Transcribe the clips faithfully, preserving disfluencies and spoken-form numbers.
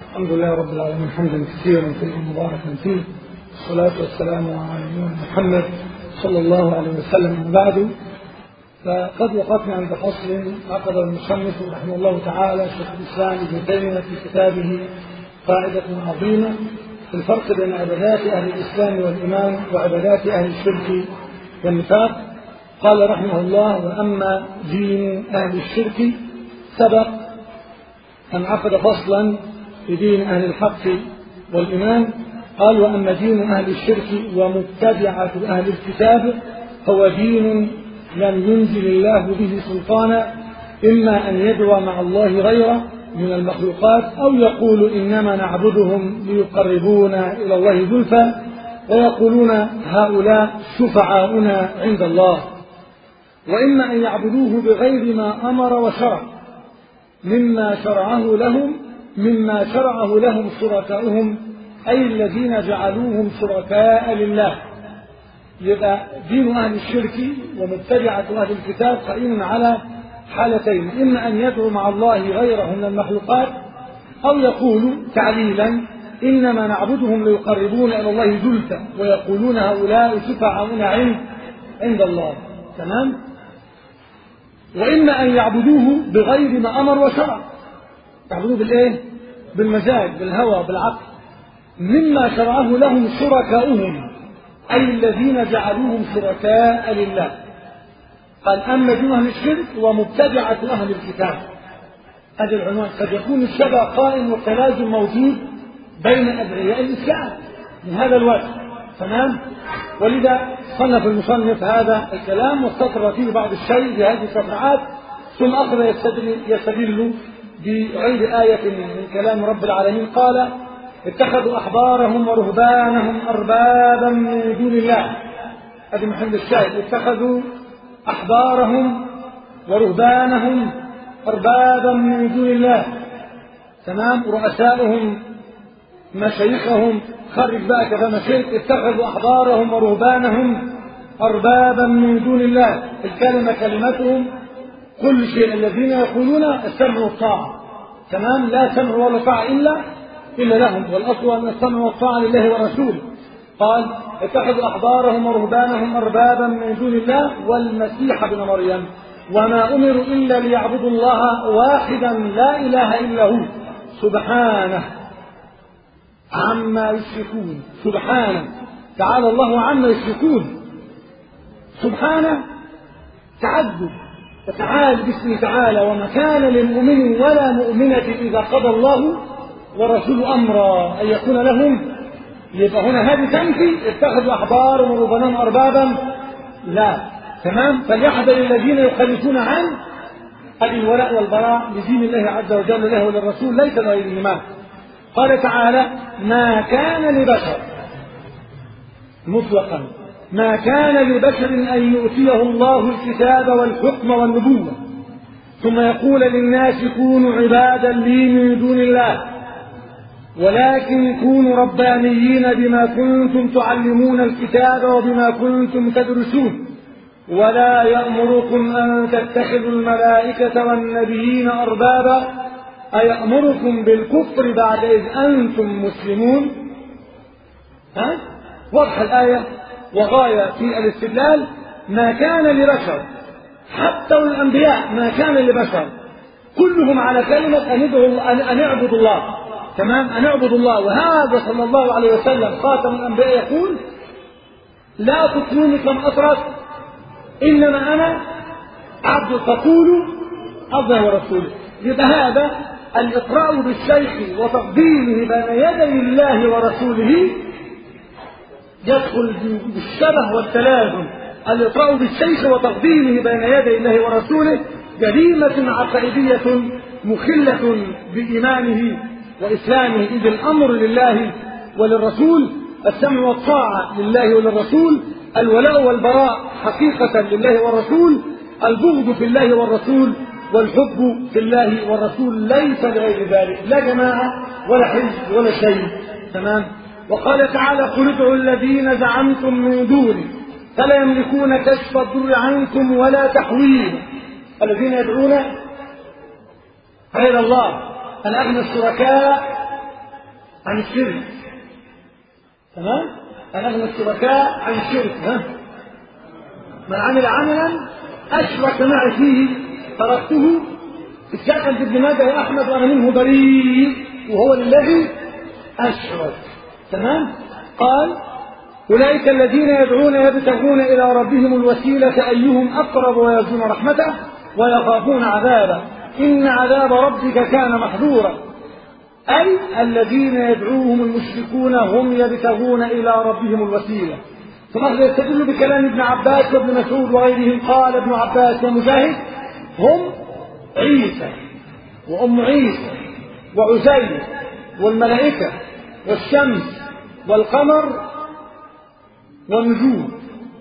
الحمد لله رب العالمين حمدا كثيرا طيبا مباركا فيه، والصلاة والسلام على نبينا محمد صلى الله عليه وسلم. وبعد، فقد وقفنا عند فصل عقد المصنف رحمه الله تعالى شيخ الإسلام ابن تيمية في كتابه قاعدة عظيمة في الفرق بين عبادات أهل الإسلام والإيمان وعبادات أهل الشرك والنفاق. قال رحمه الله: وأما دين أهل الشرك، سبق أن عقد فصلا في دين أهل الحق والإيمان. قال: وأما دين أهل الشرك ومتبعة أهل الكتاب هو دين لم ينزل الله به سلطانا، إما أن يدعو مع الله غيره من المخلوقات، أو يقول إنما نعبدهم ليقربونا إلى الله زلفى، ويقولون هؤلاء شفعاؤنا عند الله، وإما أن يعبدوه بغير ما أمر وشرع مما شرعه لهم مما شرعه لهم شركاؤهم، أي الذين جعلوهم شركاء لله. يبقى دين أهل الشرك ومتبعة أهل الكتاب قائم على حالتين: إما أن يدعو مع الله غيره من المخلوقات، أو يقول تعليلا إنما نعبدهم ليقربون إلى الله زلفى، ويقولون هؤلاء شفعاؤنا عند عند الله. تمام؟ وإما أن يعبدوه بغير ما أمر وشرع، يعبدوه بالإيه؟ بالمزاج، بالهوى، بالعقل، مما شرعه لهم شركاؤهم، أي الذين جعلوهم شركاء لله. قال: أما دين أهل الشرك ومبتدعة أهل الكتاب. هذا العنوان. قد يكون الشبه قائم والتلازم موجود بين أدعياء الإسلام من هذا الوجه. تمام؟ ولذا صنف المصنف هذا الكلام واستطرد فيه بعض الشيء بهذه الصفحات، ثم أخذ يستدل, يستدل بغير آية من كلام رب العالمين. قال: اتخذوا أحبارهم ورهبانهم أربابا من دون الله. هذه محل الشاهد: اتخذوا أحبارهم ورهبانهم أربابا من دون الله. تمام؟ رؤساؤهم مشايخهم، خرج بقى كذا مشايخ، اتخذوا أحبارهم ورهبانهم أربابا من دون الله. الكلمة كلمتهم، كل شيء الذين يقولون السمع والطاعة. تمام؟ لا سمع ولا طاعة إلا إلا لهم، والأصل أن السمع والطاعة لله ورسوله. قال: اتخذوا أحبارهم ورهبانهم أربابا من دون الله والمسيح ابن مريم وما أمروا إلا ليعبدوا الله واحدا لا إله إلا هو سبحانه عما يشركون. سبحانه، تعالى الله عما يشركون. سبحانه تعدد، تعالى باسمه تعالى: وما كان للمؤمن ولا مؤمنة إذا قضى الله ورسول أمرا أن يكون لهم. يبقى هنا هذه تنفي اتخذوا أحبارهم ورهبانهم أربابا، لا. تمام؟ فليحذر الذين يخالفون عن الولاء والبراء لدين الله عز وجل له وللرسول، ليس لغيرهما. قال تعالى: ما كان لبشر، مطلقا، ما كان لبشر أن يؤتيه الله الكتاب والحكم والنبوة ثم يقول للناس كونوا عبادا لي من دون الله، ولكن كونوا ربانيين بما كنتم تعلمون الكتاب وبما كنتم تدرسون، ولا يأمركم أن تتخذوا الملائكة والنبيين أربابا أيأمركم بالكفر بعد إذ أنتم مسلمون. ها؟ واضح الآية وغاية في الاستدلال. ما كان لبشر، حتى الأنبياء ما كان لبشر، كلهم على كلمة أن أن اعبدوا الله. تمام؟ أن اعبدوا الله. وهذا صلى الله عليه وسلم خاتم الأنبياء يقول: لا تطروني كما أطرت، إنما أنا عبد فقولوا الله ورسوله. يبقى هذا الإقراء بالشيخ وتقديمه بين يدي الله ورسوله يدخل بالشبه والتلازم. الإقراء بالشيخ وتقديمه بين يدي الله ورسوله جريمة عقائدية مخلة بإيمانه وإسلامه، إذ الأمر لله وللرسول، السمع والطاعة لله وللرسول، الولاء والبراء حقيقة لله والرسول، البغض في الله والرسول، والحب في الله والرسول، ليس لغير ذلك، لا جماعة ولا حزب ولا شيء. تمام؟ وقال تعالى: قل ادعوا الذين زعمتم من دونه فلا يملكون كشف الضر عنكم ولا تحويل. الذين يدعون غير الله، الأغنى الشركاء عن الشرك. تمام؟ أنا أغنى الشركاء عن الشرك. ها؟ من عمل عملا أشرك معي فيه تركته. الشيخ ابن ماجه يا أحمد وأنا منه بريء وهو للذي أشرك. تمام؟ قال أولئك الذين يدعون يبتغون إلى ربهم الوسيلة أيهم أقرب ويرجون رحمته ويخافون عذابه إن عذاب ربك كان محذورا. أي الذين يدعوهم المشركون هم يبتغون إلى ربهم الوسيلة. ثم يستدل بكلام ابن عباس وابن مسعود وغيرهم. قال ابن عباس ومجاهد هم عيسى وأم عيسى وعزير والملائكة والشمس والقمر والنجوم.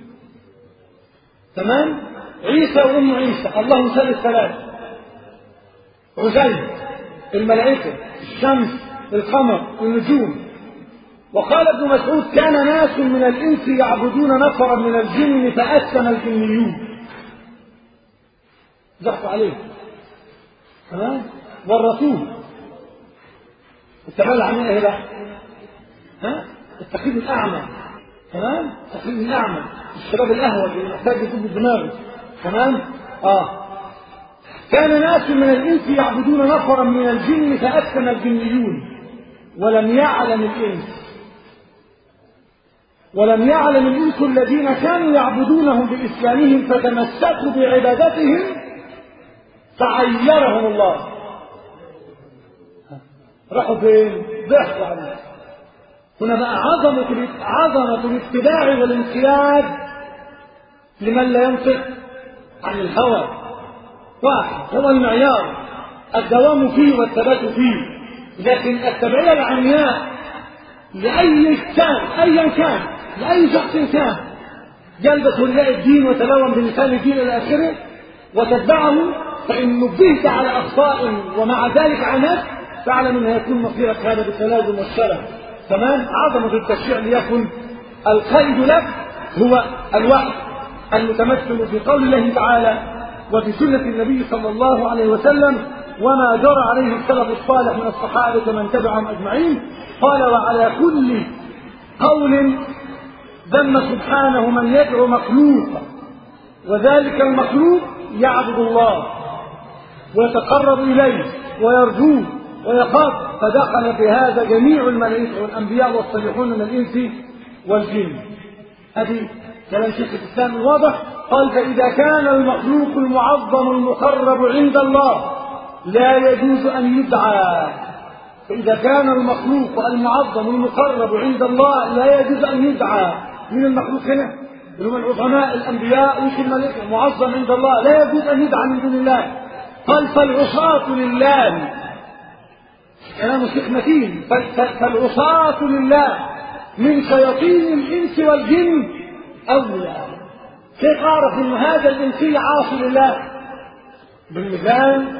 تمام؟ عيسى وأم عيسى الله ثالث ثلاثة. عزير الملائكة الشمس القمر والنجوم. وقال ابن مسعود كان ناس من الإنس يعبدون نفرا من الجن فأسلم الجنيون ضحكوا عليه. تمام؟ والرسول التبلع عن ايه بقى؟ ها؟ التقليد الأعمى. تمام؟ التقليد الأعمى الشباب الأهوج اللي محتاج يكون بدماغه. تمام؟ آه كان ناس من الإنس يعبدون نفرا من الجن فأسلم الجنيون ولم يعلم الإنس ولم يعلم الإنس الذين كانوا يعبدونهم بإسلامهم فتمسكوا بعبادتهم فعيرهم الله. راحوا فين؟ ضحكوا عليه. هنا بقى عظمة عظمة الاتباع والانقياد لمن لا ينطق عن الهوى. واحد هو المعيار الدوام فيه والثبات فيه. لكن التبعية العمياء لأي كان أيا كان لأي شخص كان جلبت ولاء الدين وتلون بلسان الدين إلى آخره وتتبعه فإن نبهت على أخطاء ومع ذلك عناد فاعلم أنه يكون مصيرك هذا بالتلازم والسلام. تمام؟ عظمة التشريع ليكن القيد لك هو الوحي المتمثل في قول الله تعالى وفي سنة النبي صلى الله عليه وسلم وما جرى عليه السلف الصالح من الصحابة من تبعهم أجمعين. قال وعلى كل قول ذم سبحانه من يدعو مخلوقا وذلك المخلوق يعبد الله ويتقرب إليه ويرجوه ويخاف فدخل في هذا جميع الملائكة والأنبياء والصالحون من الإنس والجن. هذه كلام شيخ الإسلام الواضح. قال فإذا كان المخلوق المعظم المقرب عند الله لا يجوز أن يدعى فإذا كان المخلوق المعظم المقرب عند الله لا يجوز أن يدعى. من المخلوق هنا اللي هم العظماء الأنبياء وش الملائكة معظم عند الله لا يجوز أن يدعى من دون الله. قال فالعصاة لله كلام شيخ متين فالعصاة لله من شياطين الإنس والجن أولى. كيف أعرف أن هذا الإنسي عاصي لله؟ بالميزان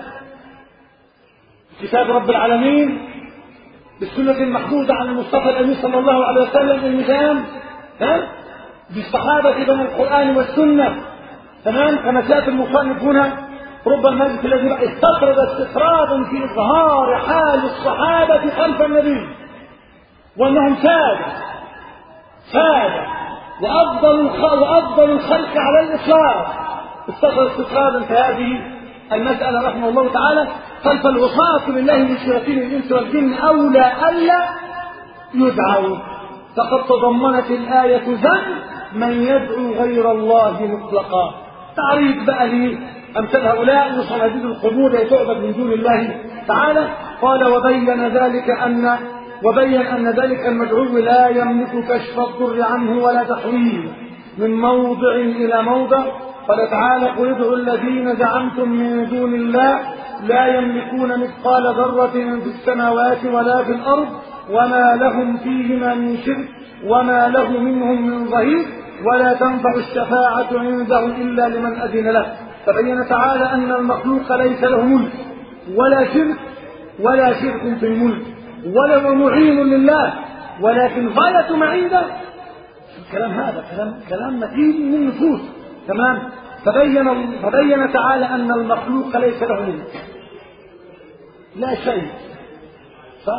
كتاب رب العالمين بالسنة المحفوظة عن المصطفى الأمين صلى الله عليه وسلم الميزان ها بالصحابة بين القرآن والسنة. تمام؟ كما سيأتي المصنف هنا رب المجلس الذي استطرد استطرادا في إظهار حال الصحابة خلف النبي وأنهم سادة سادة وأفضل وأفضل الخلق على الإطلاق. استطرد استطرادا في هذه المسألة رحمه الله تعالى. قال فالعصاة لله من شياطين الإنس والجن أولى ألا يدعوا. فقد تضمنت الآية ذم من يدعو غير الله مطلقا. تعريف بقى لي أمثال هؤلاء وصناديد القبور تعبد من دون الله تعالى. قال وبين ذلك أن وبين أن ذلك المدعو لا يملك كشف الضر عنه ولا تحويله من موضع إلى موضع. قال تعالى قل ادعوا الذين زعمتم من دون الله لا يملكون مثقال ذرة في السماوات ولا في الأرض وما لهم فيهما من شرك وما له منهم من ظهير ولا تنفع الشفاعة عنده إلا لمن أذن له. فبين تعالى أن المخلوق ليس له ملك ولا شرك ولا شرك في الملك ولا هو معين لله ولكن غاية ما عنده الكلام هذا كلام كلام متين من النفوس. تمام؟ فبين فبين تعالى أن المخلوق ليس له ملك لا شيء صح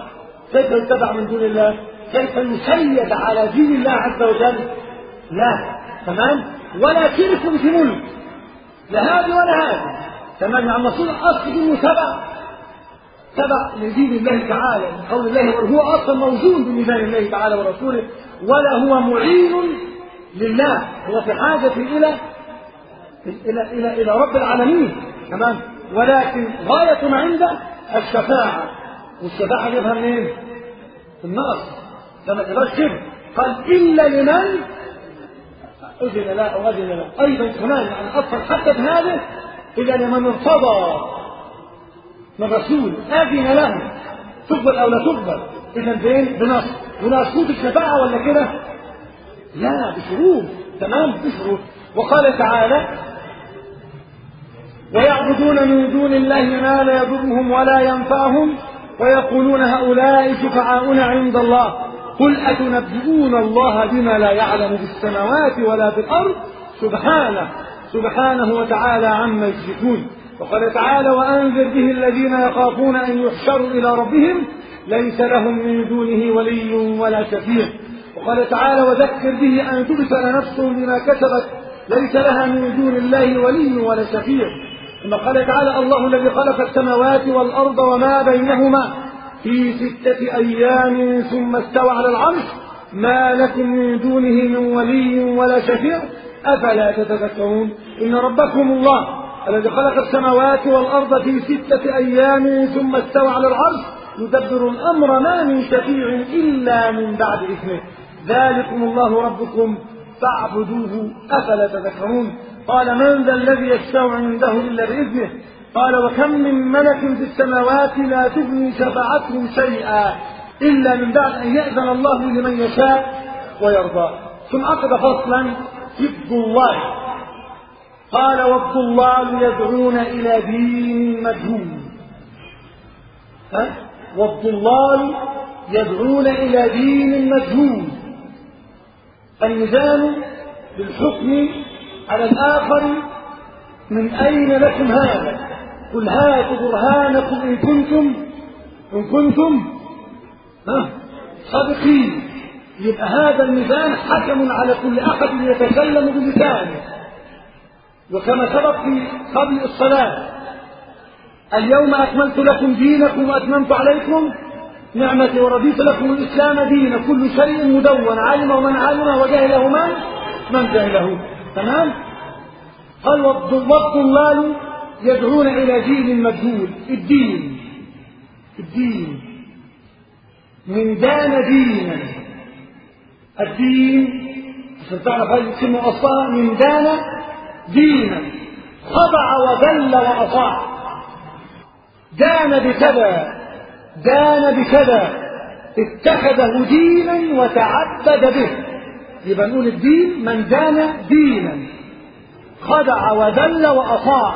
كيف يتبع من دون الله؟ كيف يسيد على دين الله عز وجل؟ لا. تمام؟ ولا شرك في ملك، لا هذا ولا هذا. تمام؟ يعني المفروض اصل دينه تبع تبع لدين الله تعالى، من قول الله، وهو اصلا موجود بميزان الله تعالى ورسوله، ولا هو معين لله، هو في حاجه الى الى الى الى رب العالمين. تمام؟ ولكن غايه ما عنده الشفاعه، والشفاعه جابها منين؟ في النص، لما تبقاش كده قال الا لمن اذن له او اذن له. ايضا كمان يعني اصلا حتى بهذا الا لمن ارتضى من رسول اذن له، تقبل او لا تقبل. اذا بين بنص ولا شروط الشفاعه ولا كده؟ لا، بشروط. تمام؟ بشروط. وقال تعالى ويعبدون من دون الله ما لا يضرهم ولا ينفعهم ويقولون هؤلاء شفعاؤنا عند الله قل أتنبئون الله بما لا يعلم في السماوات ولا في الأرض سبحانه سبحانه وتعالى عما يشركون. وقال تعالى وأنذر به الذين يخافون أن يحشروا إلى ربهم ليس لهم من دونه ولي ولا شفيع. وقال تعالى وذكر به أن تبصر نفس بما كسبت ليس لها من دون الله ولي ولا شفيع. ثم قال تعالى الله الذي خلق السماوات والأرض وما بينهما في ستة أيام ثم استوى على العرش ما لكم من دونه من ولي ولا شفيع أفلا تتذكرون. إن ربكم الله الذي خلق السماوات والأرض في ستة أيام ثم استوى على العرش يدبر الأمر ما من شفيع إلا من بعد إذنه ذلكم الله ربكم فاعبدوه أفلا تذكرون. قال من ذا الذي يشفع عنده إلا بإذنه قال وكم من ملك في السماوات لا تغني شفاعتهم شيئا إلا من بعد أن يأذن الله لمن يشاء ويرضى. ثم عقد فصلا في الضلال قال والضلال يدعون إلى دين مجهول. والضلال يدعون إلى دين مجهول. الميزان بالحكم على الآخر من أين لكم هذا؟ قل هاتوا برهانكم إن كنتم إن كنتم صادقين. يبقى هذا الميزان حكم على كل أحد يتكلم بلسانه. وكما سبق في قبل الصلاة اليوم أكملت لكم دينكم وأتممت عليكم نعمتي ورضيت لكم الإسلام دينا كل شيء مدون علم من علمه وجهله من من جهله. تمام؟ قال والضلال يدعون إلى دين مجهول. الدين الدين من دان دينا. الدين عشان تعرف هذه الكلمة أصلها من دان دينا خضع وذل وأطاع. دان بكذا دان بكذا اتخذه دينا وتعبد به. يبقى نقول الدين من دان دينا خضع وذل وأطاع.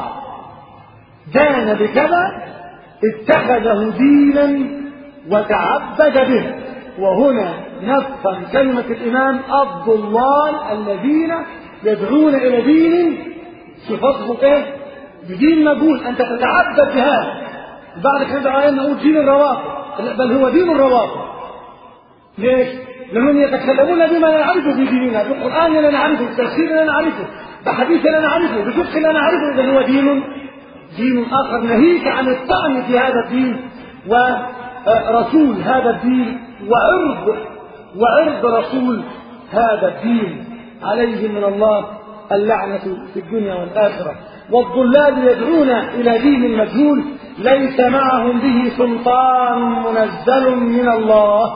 دان بكذا اتخذه دينا وتعبد به. وهنا نفهم كلمة الإمام الضلال الذين يدعون إلى دين صفته ايه؟ بدين مجهول أنت تتعبد بهذا. بعد كده آية نقول دين الروافض بل هو دين الروافض. ليش؟ لأنهم يتكلمون بما لا نعرفه في ديننا بالقرآن لا نعرفه بالتفسير لا نعرفه بحديث لا نعرفه بفقه لا نعرفه. إذا هو دين دين آخر نهيك عن الطعن في هذا الدين ورسول هذا الدين وعرض وعرض رسول هذا الدين عليه من الله اللعنة في الدنيا والآخرة. والضلال يدعون إلى دين مجهول ليس معهم به سلطان منزل من الله.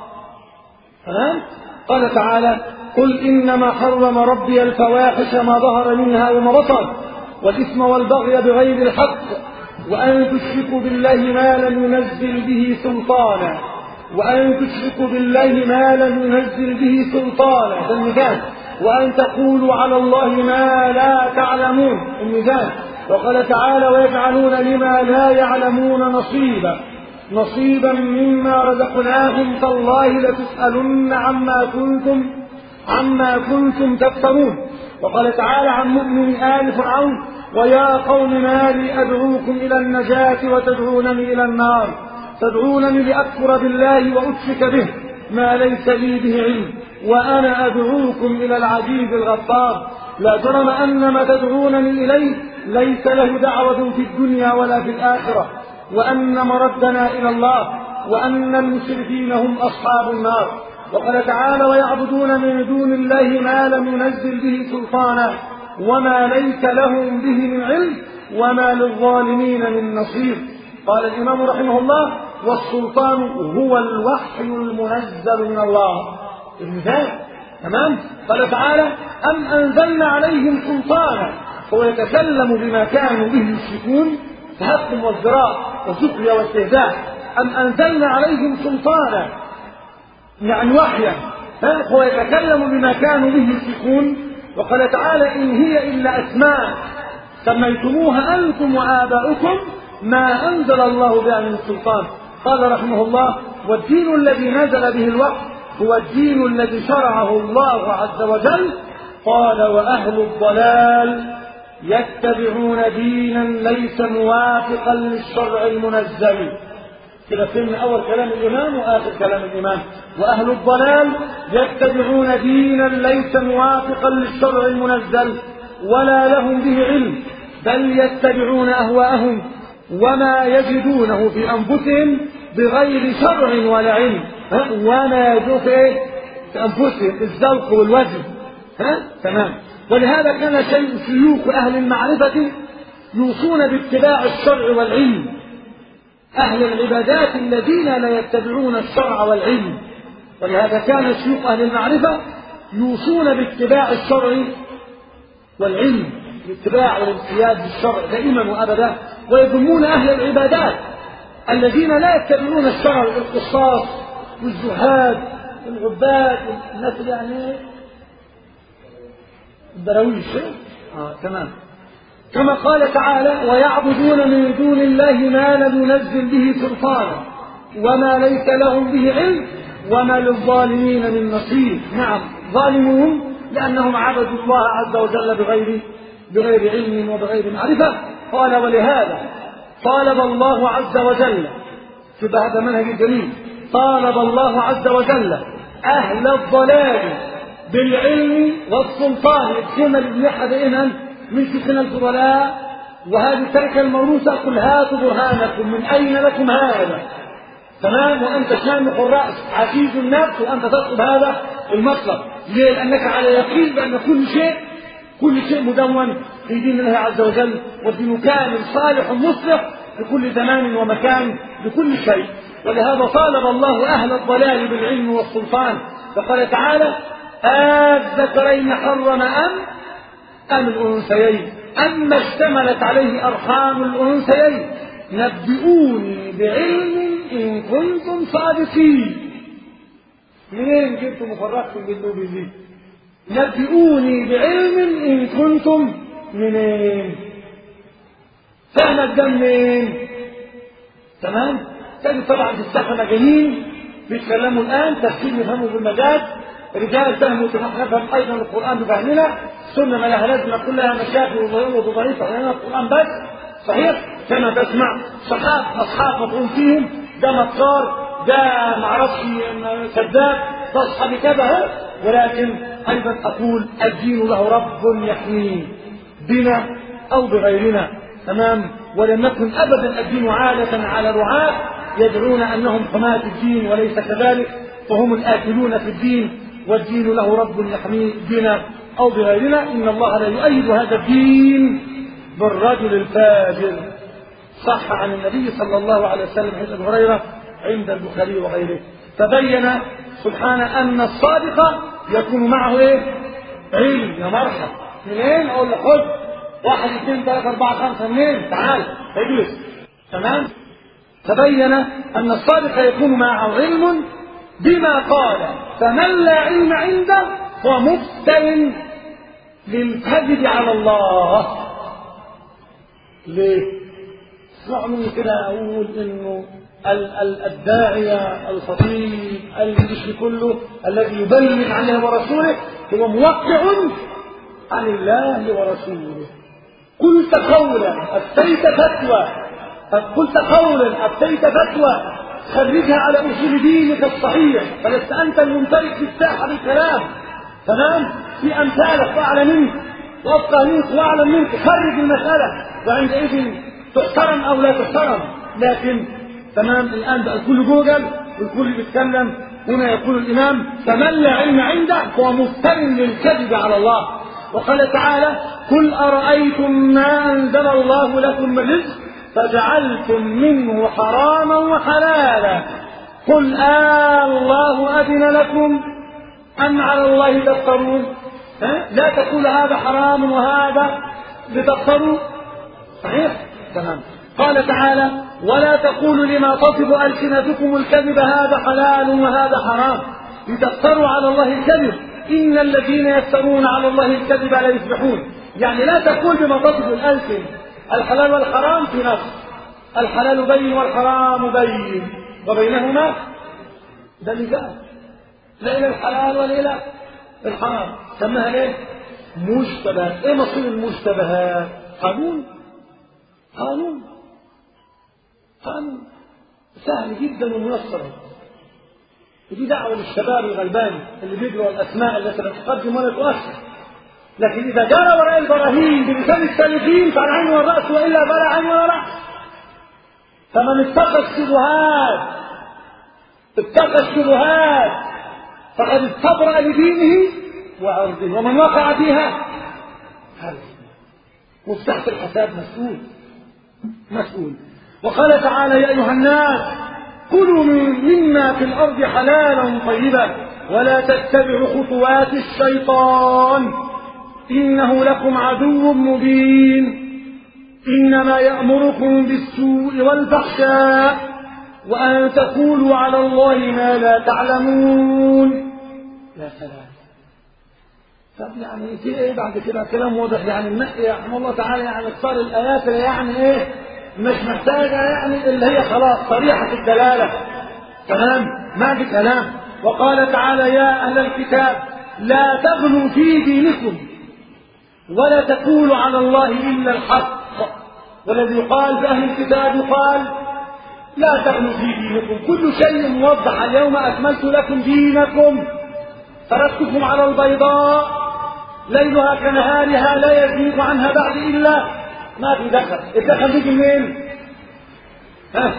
تمام؟ قال تعالى قل إنما حرم ربي الفواحش ما ظهر منها وما بطن والإثم والبغي بغير الحق وأن تشركوا بالله ما لم ينزل به سلطانا وأن تشركوا بالله ما لم ينزل به سلطانا. الميزان. وأن تقولوا على الله ما لا تعلمون. الميزان. وقال تعالى ويجعلون لما لا يعلمون نصيبا نصيبا مما رزقناهم تالله لتسألن عما كنتم عما كنتم تفترون. وقال تعالى عن مؤمن آل فرعون ويا قوم ما لي أدعوكم إلى النجاة وتدعونني إلى النار تدعونني لأكفر بالله وأشرك به ما ليس لي به علم وأنا أدعوكم إلى العزيز الغفار. لا جرم أن ما تدعونني إليه ليس له دعوة في الدنيا ولا في الآخرة، وأن مردنا إلى الله، وأن المشركين هم أصحاب النار. وقال تعالى: ويعبدون من دون الله ما لم ينزل به سلطانا وما ليس لهم به من علم وما للظالمين من نصير. قال الإمام رحمه الله: والسلطان هو الوحي المنزل من الله. المثال تمام. قال تعالى: أم أنزلنا عليهم سلطانا، هو يتكلم بما كانوا به يشركون، تهكم والزراء وسخرية واستهزاء. أم أنزلنا عليهم سلطانا يعني وحيا، هو يتكلم بما كانوا به يشركون. وقال تعالى: إن هي إلا أسماء سميتموها أنتم وآباؤكم ما أنزل الله بها من سلطان. قال رحمه الله: والدين الذي نزل به الوحي هو الدين الذي شرعه الله عز وجل. قال: وأهل الضلال يتبعون دينا ليس موافقا للشرع المنزل. كده فهمنا أول كلام الإمام وآخر كلام الإمام. وأهل الضلال يتبعون دينا ليس موافقا للشرع المنزل ولا لهم به علم، بل يتبعون أهواءهم وما يجدونه في أنفسهم بغير شرع ولا علم. وما يجدونه في أنفسهم الذوق والوجد. ها تمام. ولهذا كان شيء شيوخ أهل المعرفة يوصون باتباع الشرع والعلم، أهل العبادات الذين لا يتبعون الشرع والعلم. ولهذا كان شيوخ أهل المعرفة يوصون باتباع الشرع والعلم، الاتباع والانقياد بالشرع دائما وأبدا، ويذمون أهل العبادات الذين لا يتبعون الشرع، القصاص والزهاد والعباد والناس يعني الدراويش. آه تمام. كما قال تعالى: ويعبدون من دون الله ما لم ينزل به سلطانا وما ليس لهم به علم وما للظالمين من نصير. نعم، ظالمون لأنهم عبدوا الله عز وجل بغير بغير علم وبغير معرفة. قال: ولهذا طالب الله عز وجل، شوف هذا منهج جميل، طالب الله عز وجل أهل الضلال بالعلم والسلطان. الكلمة اللي بنحها دائما من شيخنا الفضلاء، وهذه التركة الموروثة: قل هاتوا برهانكم من أين لكم هذا. تمام. وأنت شامخ الرأس عزيز النفس وأنت تطلب هذا المطلب. ليه؟ لأنك على يقين بأن كل شيء كل شيء مدون في دين الله عز وجل، والدين كامل صالح مصلح لكل زمان ومكان لكل شيء. ولهذا طالب الله أهل الضلال بالعلم والسلطان. فقال تعالى: الذكرين حرم أم أم الأنثيين أما اشتملت عليه أرحام الأنثيين نبئوني بعلم إن كنتم صادقين. منين جبتم وفرقتم بالله بالله؟ نبئوني بعلم إن كنتم منين؟ فهمت ده منين؟ تمام؟ تجد طبعا في الساحة مجانين بيتكلموا الآن تفسير يفهموا بالمجاز، رجال فهموا نفهم أيضا القرآن بفهمنا، سنة ما لها لازمة كلها مشاكل وضعيفة وهنا القرآن بس صحيح. كما تسمع صحاب أصحاب مطعون فيهم، ده مكار، ده معرفش كذاب، ده أصحاب كذا. ولكن أيضا أقول: الدين له رب يحميه بنا أو بغيرنا. تمام. ولم يكن أبدا الدين عادة على رعاة يدعون أنهم حماة الدين وليس كذلك، فهم الآكلون في الدين، والدين له رب يحميه بنا أو بغيرنا. إن الله لا يؤيد هذا الدين بالرجل الفاجر. صح عن النبي صلى الله عليه وسلم حديث أبي هريرة عند البخاري وغيره. فبين سبحانه أن الصادق يكون معه إيه؟ علم. يا مرحبا، منين؟ أقول لك خذ واحد اثنين ثلاثة أربعة خمسة، منين؟ تعال اجلس. تمام. تبين أن الصادق يكون معه علم بما قال، فمن لا علم عنده هو مفتر للكذب على الله. ليه؟ اسمعوا مني كده أقول إنه الداعية الخطيب الجيش كله الذي يبلغ عن الله ورسوله هو موقع عن الله ورسوله. قلت قولا أفتيت فتوى، قلت قولا أفتيت فتوى خرجها على أصول دينك الصحيح، فلست أنت الممتلك في الساحة بالكلام. تمام؟ في أمثالك وأعلى منك وأفقه منك وأعلم منك، خرج المسألة وعندئذ تحترم أو لا تحترم. لكن تمام الآن بقى الكل جوجل والكل بيتكلم. هنا يقول الإمام: فمن لا علم عنده فهو مفتر للكذب على الله. وقال تعالى: قل أرأيتم ما أنزل الله لكم من رزق فجعلتم منه حراما وحلالا قل آه الله أذن لكم أم على الله تفترون؟ لا تقول هذا حرام وهذا لتفتروا. صحيح؟ تمام. قال تعالى: ولا تقولوا لما تصف ألسنتكم الكذب هذا حلال وهذا حرام لتفتروا على الله الكذب إن الذين يفترون على الله الكذب لا يفلحون. يعني لا تقول بما تصف الألسن الحلال والحرام في نفس، الحلال بين والحرام بين وبينهما ده اللي جاء، لا إلى الحلال ولا إلى الحرام. سماها ليه؟ مشتبهات. ايه مصير المشتبهات؟ قانون قانون قانون سهل جدا وميسر. ودي دعوة للشباب الغلبان اللي بيجروا الأسماء التي لا تقدم ولا تؤخر. لكن إذا جرى وراء البراهين بلسان السالكين فعلى العين والرأس وإلا فلا عين ولا رأس. فمن اتقى الشبهات اتقى الشبهات فقد استبرأ لدينه وعرضه، ومن وقع فيها هذا مفتاح الحساب مسؤول مسؤول. وقال تعالى: يا أيها الناس كلوا مما في الأرض حلالا طيبا ولا تتبعوا خطوات الشيطان إنه لكم عدو مبين إنما يأمركم بالسوء والفحشاء وأن تقولوا على الله ما لا تعلمون. يا سلام. طب يعني في ايه بعد كده؟ كلام واضح. يعني النقي رحمه الله تعالى يعني اختار الآيات اللي يعني ايه مش محتاجة، يعني اللي هي خلاص صريحة الدلالة. تمام؟ ما في كلام. وقال تعالى: يا أهل الكتاب لا تغلوا في دينكم ولا تقولوا على الله إلا الحق. والذي يقال بأهل الكتاب يقال لا تغلوا في دينكم. كل شيء موضح. اليوم أكملت لكم دينكم تركتكم على البيضاء ليلها كنهارها لا يزيغ عنها بعد إلا ما في دخل. الدخل بيجي منين؟ ها؟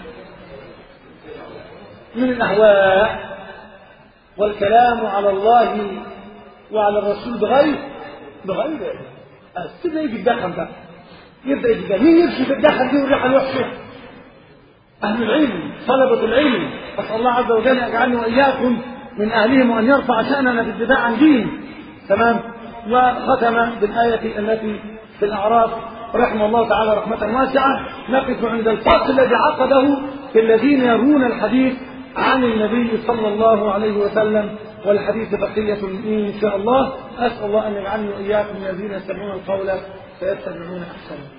من الأهواء والكلام على الله وعلى الرسول بغير بغير كده يجي الدخل ده. يبدأ يجي ده. مين يمشي في الدخل دي والريحة الوحشة؟ أهل العلم، طلبة العلم. أسأل الله عز وجل يجعلني وإياكم من أهلهم وأن يرفع شأننا في الدفاع عن دين. تمام. وختم بالآية التي في الأعراف رحمه الله تعالى رحمة واسعة. نقف عند الفصل الذي عقده في الذين يرون الحديث عن النبي صلى الله عليه وسلم، والحديث بقية إن شاء الله. أسأل الله أن يجعلني وإياكم من الذين يستمعون القول فيتبعون أحسنه.